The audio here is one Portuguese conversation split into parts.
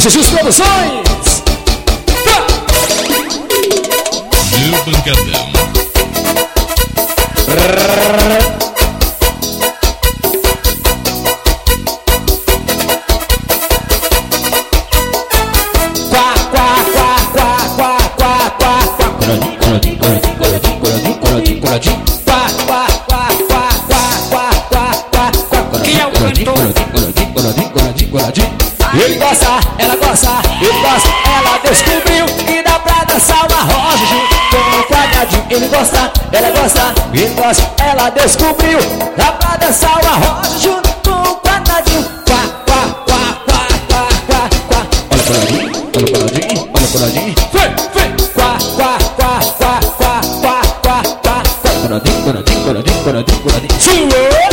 Jesus Produções. Meu Pancadão. Quem é o cantor? Ele gosta, ela gosta, ele gosta, ela descobriu que dá pra dançar uma rosa junto com um quadradinho. Ele gosta, ela gosta, ele gosta, ela descobriu, dá pra dançar uma rosa junto com um quadradinho. Quá, quá, quá, quá, quá, quá, quá. Olha o quadradinho, olha o quadradinho, olha o quadradinho. Foi, quá, quá, quá, quá, quá, quá, quá, quá. Quadradinho, quadradinho, quadradinho, quadradinho, quadradinho. Senhor!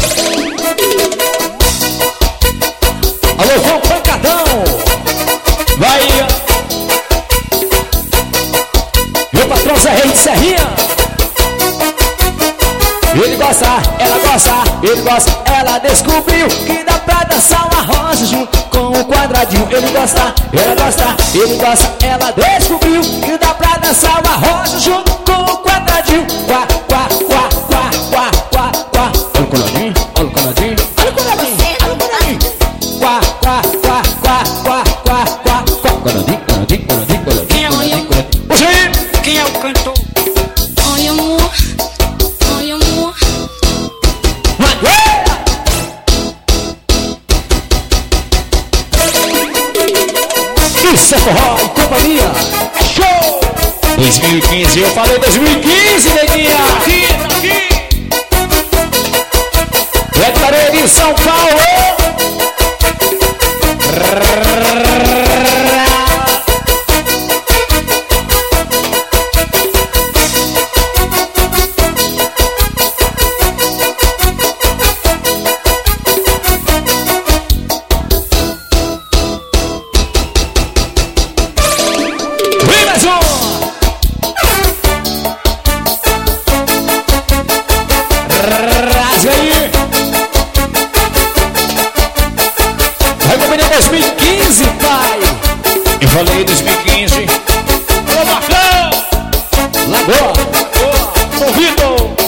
Alô, João Pancadão! Vai! Meu patrão Zé Rei de Serrinha! Ele gosta, ela gosta, ele gosta, ela descobriu que dá pra dançar uma rosa junto com um quadradinho. Ele gosta, ela gosta, ele gosta, ela descobriu que dá pra dançar uma rosa junto com um quadradinho. Quá, quá, quá, quá, quá, quá, quá. Olha o quadradinho, olha o quadradinho, olha o quadradinho, olha o quadradinho. Quá, quá, quá, quá, quá, quá, quá, quá. Quadradinho, quadradinho, quadradinho, quadradinho. Quem é o cantor? Quem é o cantor? Oi, amor. Oi, amor. Isso é forró e companhia. Show! 2015, eu falei 2015, neguinha. Aqui, aqui. Declarei de São Paulo. Vem mais um! Rasga aí! Vai combinar 2015, pai! Eu falei 2015. Alô, Marcão! Lagoa! Ô, Vitor!